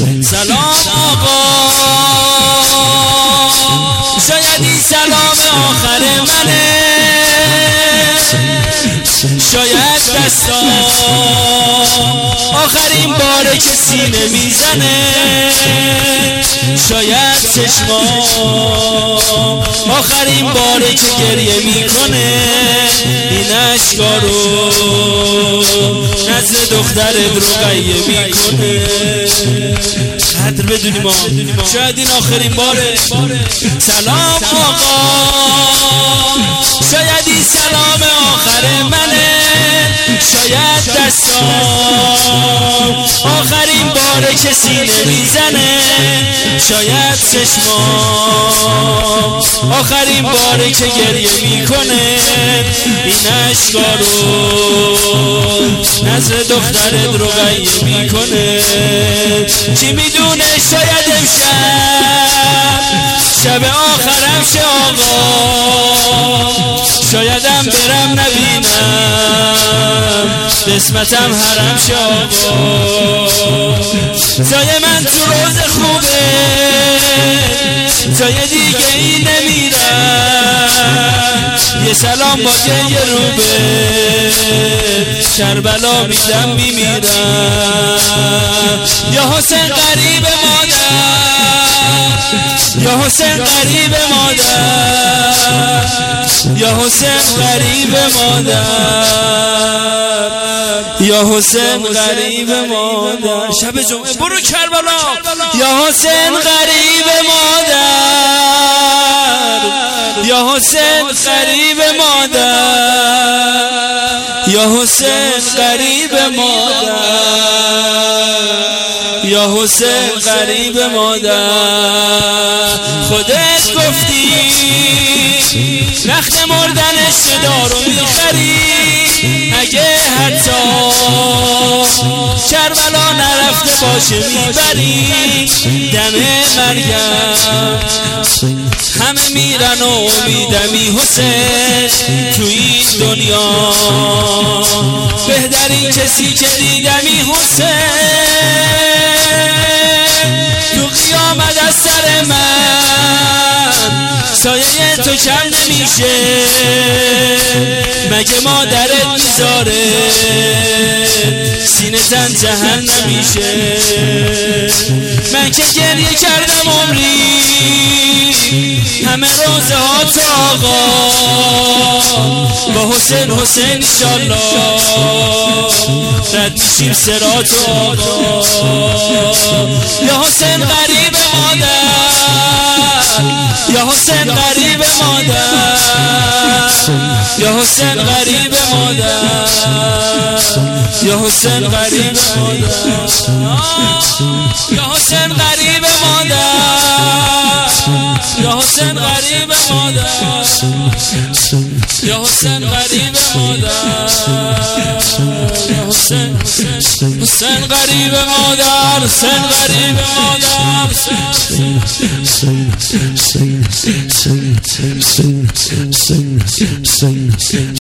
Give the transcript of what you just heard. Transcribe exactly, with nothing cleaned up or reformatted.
سلام آقا، شاید این سلام آخر منه، شاید دستان آخرین باره که سینه میزنه، شاید چشمام آخرین باره که گریه میکنه، این اشکا رو نزد دخترت رقیه میکنه. قدر بدونی ما شاید این آخرین باره. سلام آقا، شاید این سلام آخر منه، شاید دستان آخرین باره که سینه میزنه، شاید چشمام آخرین باره که گریه میکنه، این اشکا رو نظر دخترت رقیه میکنه. چی میدونه شاید امشب شب آخرم شه آقا، شایدم برم نبینم قسمتم حرم شه آقا، جای من تو روز خوبه جای دیگه ای نمیرم، یه سلام با گریه روبه کربلا میدم میمیرم. یا حسین قریب مادر، یا حسین قریب مادر، یا حسین قریب مادر، یا حسین قریب مادر. شب جمعه برو کربلا. یا حسین قریب مادر، یا حسین قریب مادر، یا حسین قریب مادر، یا حسین قریب مادر. خودت گفتی رخت مردن صدا رو میخری، اگه حتی کربلا نرفته باشه میبری، دم مریم همه میرن و امیدمی حسین تو این دنیا، بهترین کسی که دیدمی حسین، تو قیامت از سر من سایه تو کم نمیشه، مگه مادرت میذاره سینه زن جهن نمیشه. من که گریه کردم عمری همه روزه ها تو آقا، با حسین حسین انشالله رد میشیم صراط و آقا. یا حسین قریب مادر، یا حسین قریب مادر، یا حسین قریب مادر، یا حسین قریب مادر، یا حسین قریب مادر، یا حسین قریب مادر، یا حسین قریب مادر، یا حسین حسین قریب مادر، حسین قریب مادر.